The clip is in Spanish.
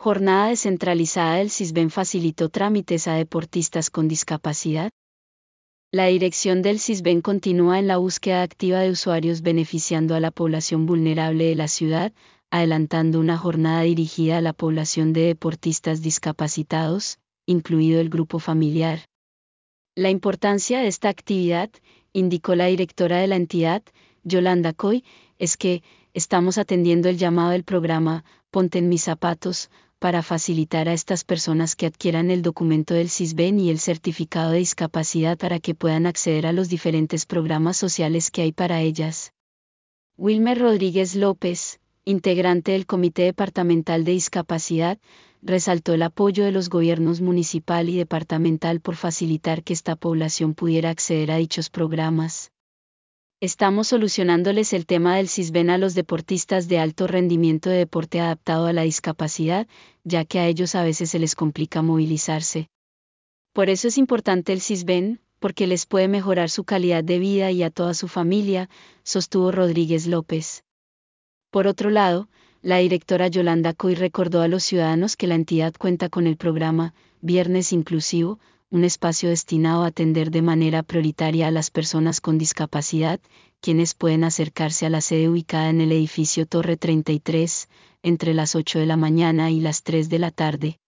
Jornada descentralizada del CISBEN facilitó trámites a deportistas con discapacidad. La dirección del CISBEN continúa en la búsqueda activa de usuarios beneficiando a la población vulnerable de la ciudad, adelantando una jornada dirigida a la población de deportistas discapacitados, incluido el grupo familiar. La importancia de esta actividad, indicó la directora de la entidad, Yolanda Coy, es que estamos atendiendo el llamado del programa Ponte en mis zapatos, para facilitar a estas personas que adquieran el documento del CISBEN y el certificado de discapacidad para que puedan acceder a los diferentes programas sociales que hay para ellas. Wilmer Rodríguez López, integrante del Comité Departamental de Discapacidad, resaltó el apoyo de los gobiernos municipal y departamental por facilitar que esta población pudiera acceder a dichos programas. Estamos solucionándoles el tema del CISBEN a los deportistas de alto rendimiento de deporte adaptado a la discapacidad, ya que a ellos a veces se les complica movilizarse. Por eso es importante el CISBEN, porque les puede mejorar su calidad de vida y a toda su familia, sostuvo Rodríguez López. Por otro lado, la directora Yolanda Coy recordó a los ciudadanos que la entidad cuenta con el programa Viernes Inclusivo, un espacio destinado a atender de manera prioritaria a las personas con discapacidad, quienes pueden acercarse a la sede ubicada en el edificio Torre 33, entre las 8 de la mañana y las 3 de la tarde,